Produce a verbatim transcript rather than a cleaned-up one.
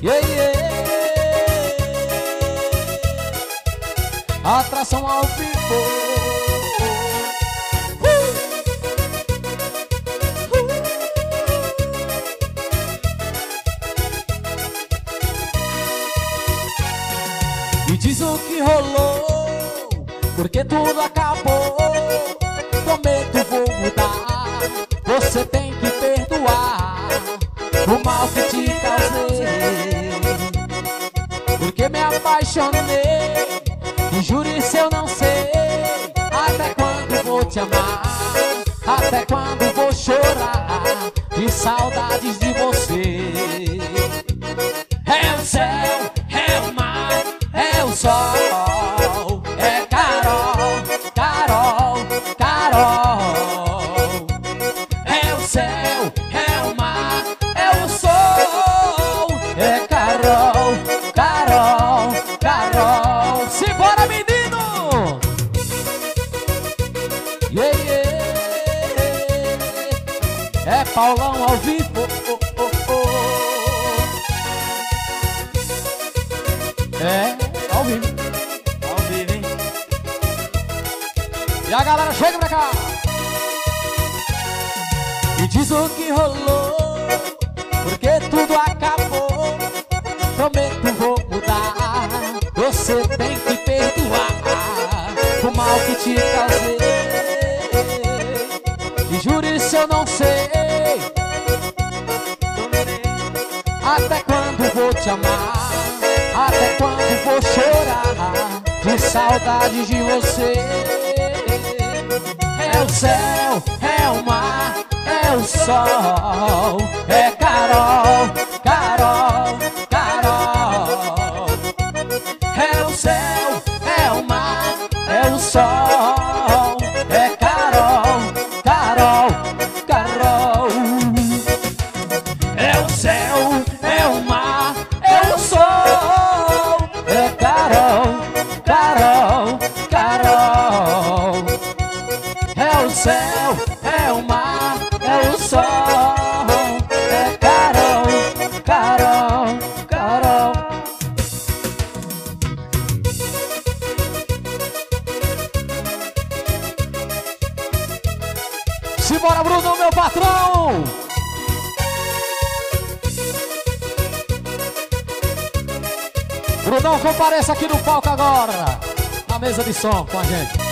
Yeah, yeah. Atração ao vivo. Me diz o que rolou, porque tudo acabou. Prometo vou mudar, você tem que perdoar o mal que te causei. Porque me apaixonei, e jure se eu não sei até quando vou te amar, até quando vou chorar de saudades de você. É o céu, é o mar, é o sol, é Carol, Carol, Carol. É o céu, é o mar, é o sol, é Carol, Carol, Carol. Simbora, menino! Yeah, yeah. É Paulão ao vivo. Oh, oh, oh. É, ao vivo. Ao vivo, hein? E a galera chega pra cá. Me diz o que rolou, porque tudo acabou. Prometo vou mudar, você tem que perdoar o mal que te causei. E jure se eu não sei até quando vou te amar, até quando vou chorar de saudade de você. É o céu, é o mar, é o sol, é Carol, Carol, Carol. É o céu, é o mar, é o sol, é Carol, Carol, Carol. É o céu, é o mar, é o sol, é Carol, Carol, Carol. É o céu, é o mar, é o sol, é Carol, Carol, Carol. Simbora, Bruno, meu patrão! Brunão, compareça aqui no palco agora, na mesa de som com a gente.